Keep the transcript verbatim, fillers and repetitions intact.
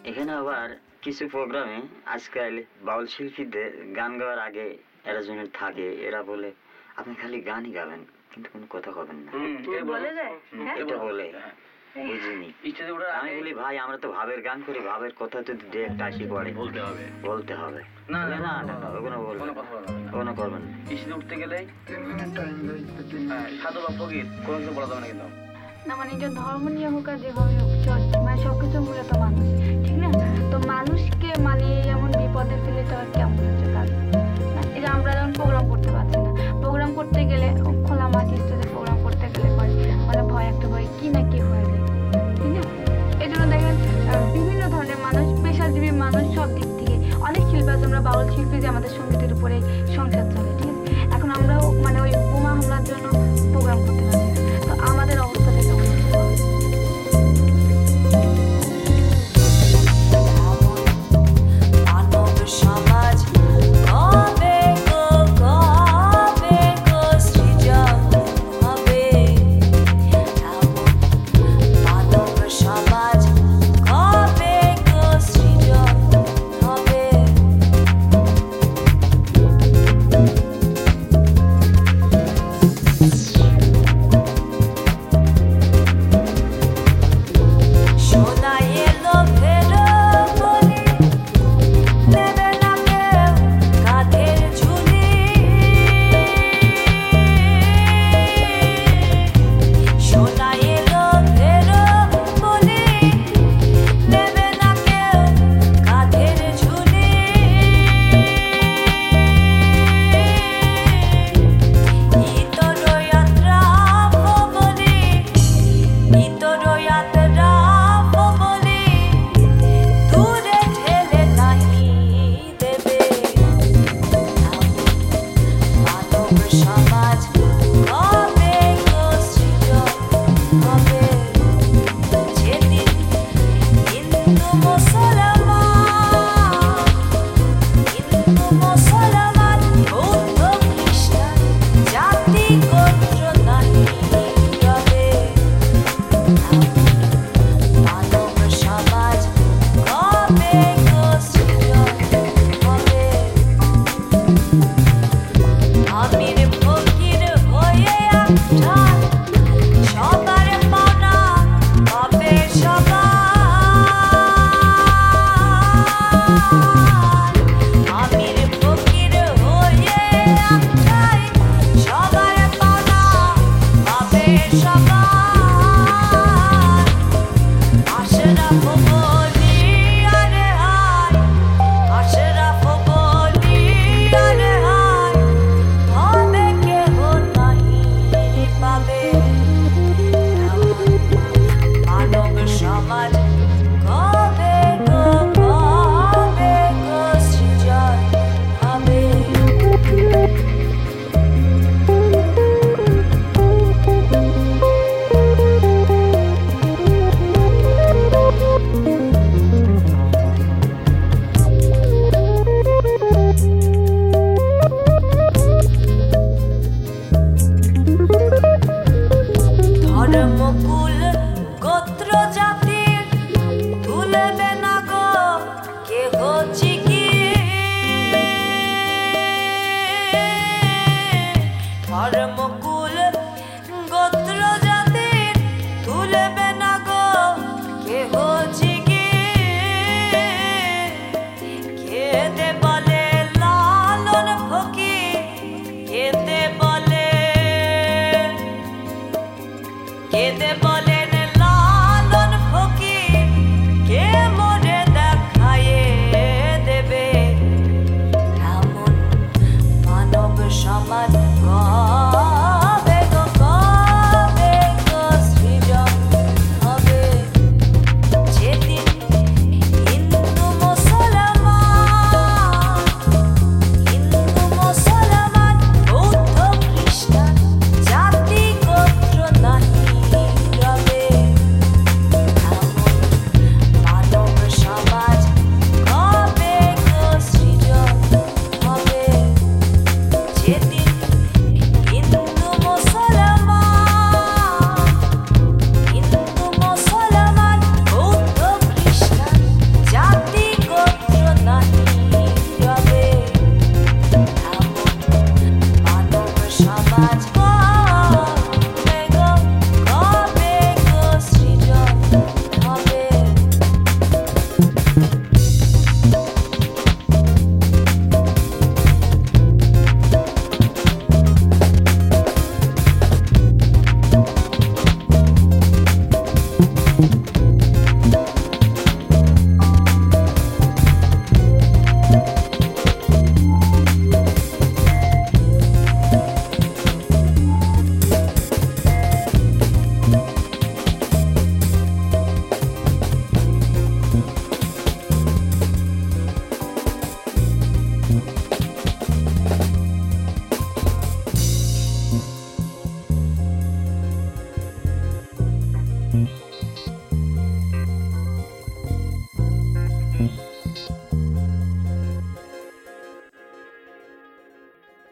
এখানে আবার কিছু প্রোগ্রামে আজকাল বাউল শিল্পীদের গান গাওয়ার আগে এরা যখন থাকে এরা বলে আপনি খালি গানই গাবেন কিন্তু কোনো কথা কবেন না, এটা বলে বুঝিনি। আমি বলি ভাই আমরা তো ভাবের গান করি, ভাবের কথা তো দু একটা আসি পড়ে বলতে হবে বলতে হবে না না না ওগুলো বলবেন কোনো করবেন না। স্টেজে উঠতে গেলে সাধু বা ফকির কোনো কিছু বলা যাবে না কিন্তু না, মানে যে ধর্ম নিয়ে হোক আর যেভাবে হোক মানে সবকিছু মূলত মানুষ, ঠিক না? তো মানুষকে মানে এমন বিপদে ফেলে তো আর কেমন হচ্ছে কাজ। এই যে আমরা যেমন প্রোগ্রাম করতে পারছি না, প্রোগ্রাম করতে গেলে খোলা মাঠ স্টেজে প্রোগ্রাম করতে গেলে পরে মানে ভয় একটা ভয় কি না কি হয়ে যায়, ঠিক না? এই জন্য দেখেন বিভিন্ন ধরনের মানুষ, পেশাজীবী মানুষ, সব দিক থেকে অনেক শিল্পী আছে। আমরা বাউল শিল্পী যে আমাদের সঙ্গীতের উপরে সংসার চলে, ঠিক আছে? এখন আমরাও মানে ওই বোমা হামলার জন্য প্রোগ্রাম করতে পারছি না, তো আমাদের অবস্থা থেকে Thank you. হুম